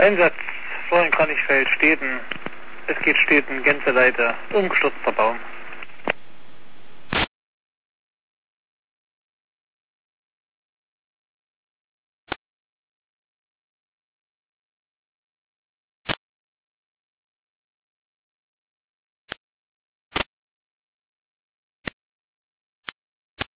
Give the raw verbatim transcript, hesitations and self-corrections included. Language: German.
Einsatz, Florian Kranichfeld, Steden. Es geht Steden, Gänseleiter, umgestürzter Baum.